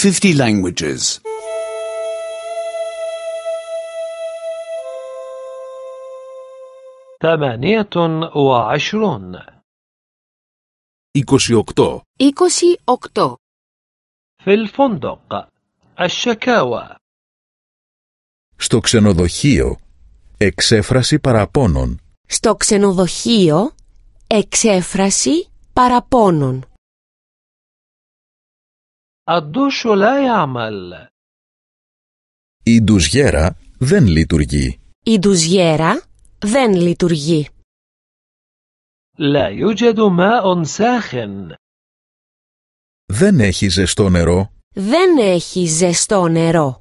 50 languages. 28. 28. 28. في الفندق. الشكاوى. Στο ξενοδοχείο. Εξέφραση παραπώνων. Στο ξενοδοχείο, εξέφραση παραπώνων. الدوش لا يعمل. Η ντουζιέρα δεν λειτουργεί. Η ντουζιέρα δεν λειτουργεί. لا يوجد ماء ساخن. Δεν έχει ζεστό νερό. Δεν έχει ζεστό νερό.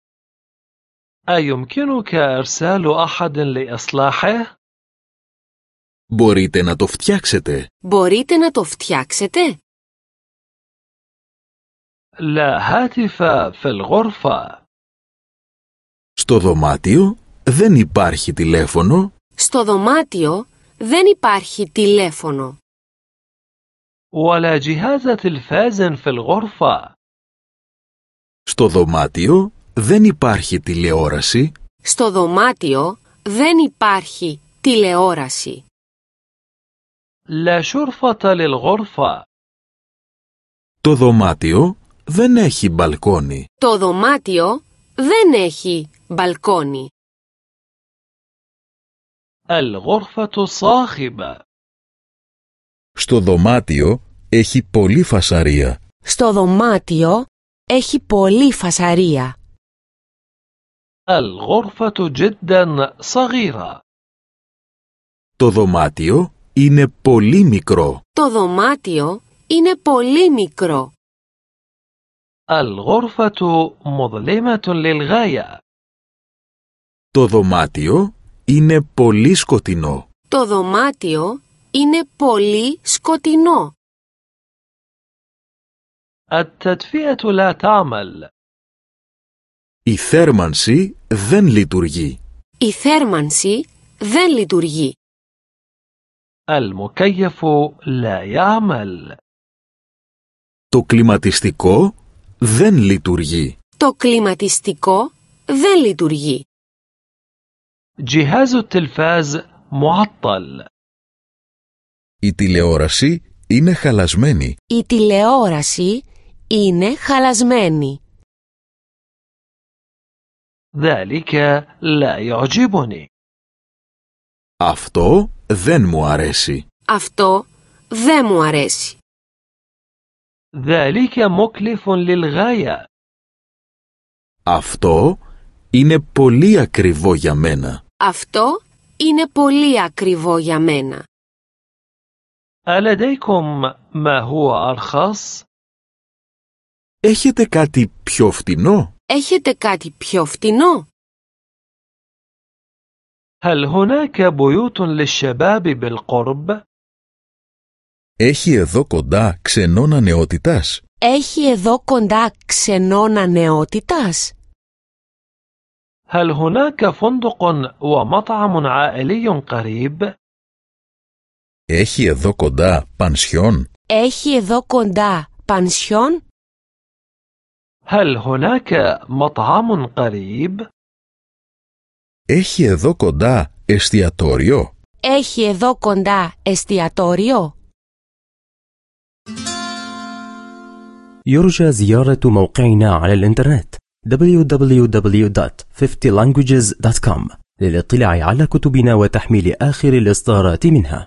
أيمكنك إرسال أحد لإصلاحه؟ Μπορείτε να το φτιάξετε. Μπορείτε να το φτιάξετε? لا هاتف في الغرفة. Στο δωμάτιο δεν υπάρχει τηλέφωνο. Στο δωμάτιο δεν υπάρχει τηλέφωνο. ولا جهاز تلفاز في الغرفة. Στο δωμάτιο δεν υπάρχει τηλεόραση. Στο δωμάτιο δεν υπάρχει τηλεόραση. لا شرفة للغرفة. Το δωμάτιο δεν έχει μπαλκόνι. Το δωμάτιο δεν έχει μπαλκόνι. الغرفة صاخبة. Στο δωμάτιο έχει πολύ φασαρία. Στο δωμάτιο έχει πολύ φασαρία. الغرفة جدا صغيرة. Το δωμάτιο είναι πολύ μικρό. Το δωμάτιο είναι πολύ μικρό. الغرفة مظلمة للغاية. Το δωμάτιο είναι πολύ σκοτεινό. Το δωμάτιο είναι πολύ σκοτεινό. التدفئة لا تعمل. Η θέρμανση δεν λειτουργεί. Η θέρμανση δεν λειτουργεί. المكيف لا يعمل. Το κλιματιστικό δεν λειτουργεί. Το κλιματιστικό δεν λειτουργεί. جهاز التلفاز معطل. Η τηλεόραση είναι χαλασμένη. Η τηλεόραση είναι χαλασμένη. ذلك لا يعجبني. Αυτό δεν μου αρέσει. Αυτό δεν μου αρέσει. ذلك مكلف للغاية. Αυτό είναι πολύ ακριβό για μένα. Αυτό είναι πολύ ακριβό για μένα. ألديكم ما هو أرخص؟ Έχετε κάτι πιο φτηνό? Έχετε κάτι πιο φτηνό? هل هناك بيوت للشباب بالقرب؟ Έχει εδώ κοντά ξενώνα νεότητας? Έχει εδώ κοντά ξενώνα νεότητας? هل هناك فندق ومطعم عائلي قريب؟ Έχει εδώ κοντά πανσιόν? Έχει εδώ κοντά πανσιόν? هل هناك مطعم قريب؟ Έχει εδώ κοντά εστιατόριο? Έχει εδώ κοντά εστιατόριο? يرجى زيارة موقعنا على الإنترنت www.50languages.com للاطلاع على كتبنا وتحميل آخر الإصدارات منها.